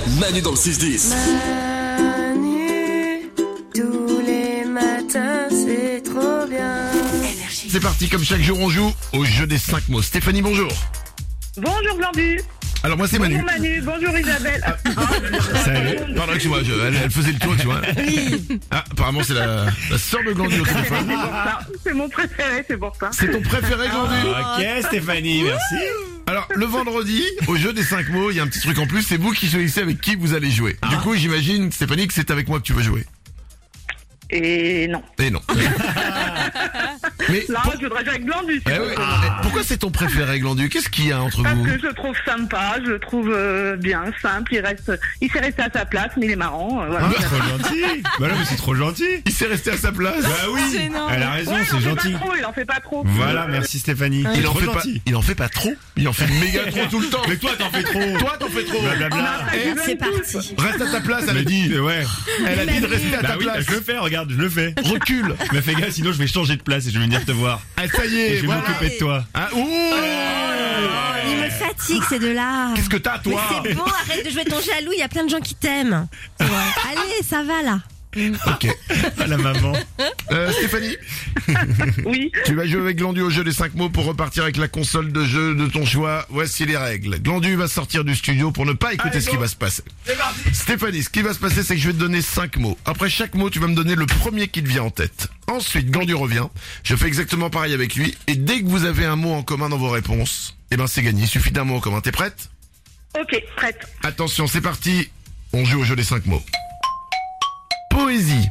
Manu dans le 6-10. Manu, tous les matins, c'est trop bien. C'est parti, comme chaque jour on joue au jeu des 5 mots. Stéphanie, bonjour. Bonjour Glandu. Alors moi c'est Manu. Bonjour Manu, bonjour Isabelle. Salut. Pardon, excuse-moi, elle faisait le tour, tu vois. Ah, apparemment c'est la sœur de Glandu au téléphone. C'est mon préféré, c'est pour ça. C'est ton préféré, Glandu? Ok Stéphanie, merci. Alors, le vendredi, au jeu des 5 mots, il y a un petit truc en plus, c'est vous qui choisissez avec qui vous allez jouer. Du coup, j'imagine, Stéphanie, que c'est avec moi que tu veux jouer. Et non. Et non. Mais Là, je voudrais jouer avec Glandu. Eh oui, pourquoi c'est ton préféré, Glandu? Qu'est-ce qu'il y a entre Parce vous? que je le trouve sympa, je le trouve bien, simple, il s'est resté à sa place, mais il est marrant, voilà. Trop gentil. Bah non mais c'est trop gentil. Il s'est resté à sa place. Bah oui. Elle a raison, c'est gentil. Il en fait pas trop. Voilà, merci Stéphanie. Il C'est en trop fait pas, gentil. il en fait pas trop. Il en fait méga trop tout le temps. Mais toi t'en fais trop. Toi, t'en fais trop. Blablabla. C'est parti. Reste à ta place, elle a dit. Ouais. Elle a dit de rester à Bah ta oui, place. je le fais, regarde, je le fais. Recule. Mais fais gaffe, sinon je vais changer de place et je vais venir te voir. Ah, ça y Et est, je vais voilà. m'occuper de toi. Ah, ouh. Il me fatigue, c'est de là. Qu'est-ce que t'as, Mais toi? c'est bon, arrête de jouer ton jaloux, il y a plein de gens qui t'aiment. Allez, ça va là. Ok. Ah la maman. Stéphanie, Oui. tu vas jouer avec Glandu au jeu des 5 mots pour repartir avec la console de jeu de ton choix. Voici les règles. Glandu va sortir du studio pour ne pas écouter ce qui va se passer. Stéphanie, ce qui va se passer, c'est que je vais te donner 5 mots. Après chaque mot, tu vas me donner le premier qui te vient en tête. Ensuite, Glandu revient. Je fais exactement pareil avec lui. Et dès que vous avez un mot en commun dans vos réponses, eh ben c'est gagné. Il suffit d'un mot en commun. T'es prête? Ok, prête. Attention, c'est parti. On joue au jeu des 5 mots. Poésie.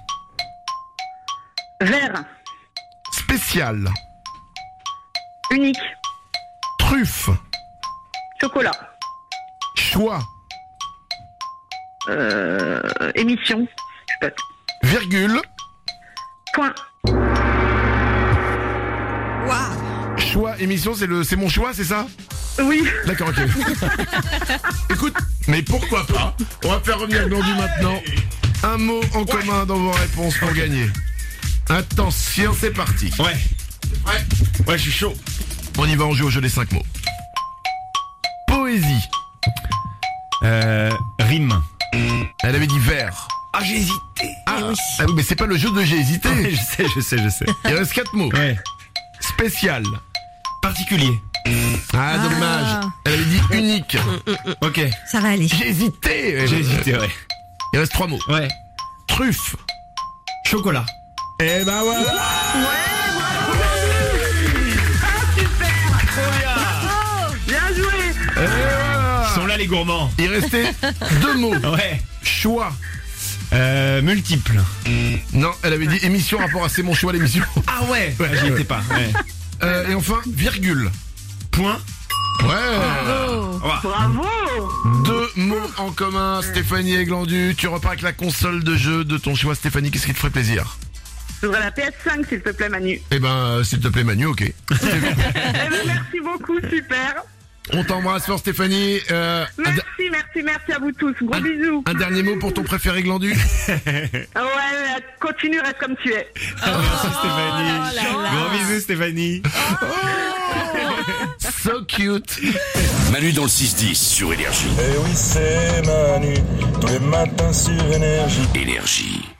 Vert. Spécial. Unique. Truffe. Chocolat. Choix. Émission. Je sais pas. Virgule. Point. Choix, émission, c'est mon choix, c'est ça? Oui. D'accord, ok. Écoute, mais pourquoi pas? On va faire revenir Glandu maintenant. Un mot en commun dans vos réponses pour gagner. Attention, c'est parti. Ouais. Prêt? Ouais, je suis chaud. On y va, on joue au jeu des 5 mots. Poésie. Rime. Elle avait dit vert. Ah j'ai hésité. Ah oui, mais c'est pas le jeu de j'ai hésité. Je sais. Il reste 4 mots. Ouais. Spécial. Particulier. Ah, dommage. Elle avait dit unique. Ok. Ça va aller. J'ai hésité. J'ai hésité, ouais. Il reste 3 mots. Ouais. Truffe. Chocolat. Eh ben voilà. Bien joué. Et voilà. Ils sont là les gourmands. Il restait 2 mots. Ouais. Choix. Multiple. Non, elle avait dit émission rapport à c'est mon choix l'émission. Ah ouais. J'y étais pas. Ouais. Et enfin, virgule. Point. Ouais. Bravo. 2 mots en commun, Stéphanie et Glandu. Tu repars avec la console de jeu de ton choix. Stéphanie, qu'est-ce qui te ferait plaisir? Je voudrais la PS5 s'il te plaît Manu. Eh ben, s'il te plaît Manu, ok. Eh ben, merci beaucoup, super. On t'embrasse fort Stéphanie. Merci à vous tous. Gros bisous. Un dernier mot pour ton préféré Glandu. Ouais, continue, reste comme tu es. Merci Stéphanie. Gros bisous Stéphanie. So cute. Manu dans le 6-10 sur Énergie. Eh oui, c'est Manu, tous les matins sur Énergie. Énergie.